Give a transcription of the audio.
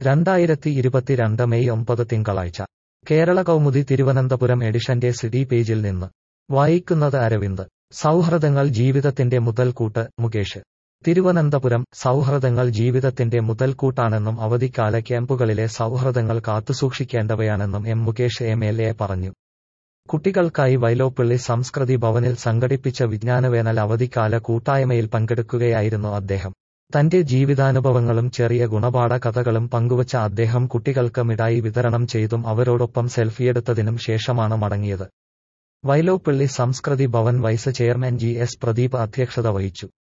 2022 May 9 തിങ്കളാഴ്ച കേരള കൗമുദി തിരുവനന്തപുരം എഡിഷന്റെ CD പേജിൽ നിന്ന് വായിക്കുന്നത് അരവിന്ദ്. സൗഹൃദങ്ങൾ ജീവിതത്തിന്റെ മുതൽക്കൂട്ട്, മുകേഷ്. തിരുവനന്തപുരം. സൗഹൃദങ്ങൾ ജീവിതത്തിന്റെ മുതൽക്കൂട്ടാണെന്നും അവധിക്കാല ക്യാമ്പുകളിലെ സൗഹൃദങ്ങൾ കാത്തുസൂക്ഷിക്കേണ്ടവയാണെന്നും എം മുകേഷ് MLA പറഞ്ഞു. കുട്ടികൾക്കായി വൈലോപ്പിള്ളി സംസ്കൃതി ഭവനിൽ സംഘടിപ്പിച്ച വിജ്ഞാനവേനൽ അവധിക്കാല കൂട്ടായ്മയിൽ പങ്കെടുക്കുകയായിരുന്നു അദ്ദേഹം. തന്റെ ജീവിതാനുഭവങ്ങളും ചെറിയ ഗുണപാഠ കഥകളും പങ്കുവച്ച അദ്ദേഹം കുട്ടികൾക്ക് മിഠായി വിതരണം ചെയ്തും അവരോടൊപ്പം സെൽഫിയെടുത്തതിനും ശേഷമാണ് മടങ്ങിയത്. Vyloppilly Samskriti Bhavan vice chairman GS Pradeep അധ്യക്ഷത വഹിച്ചു.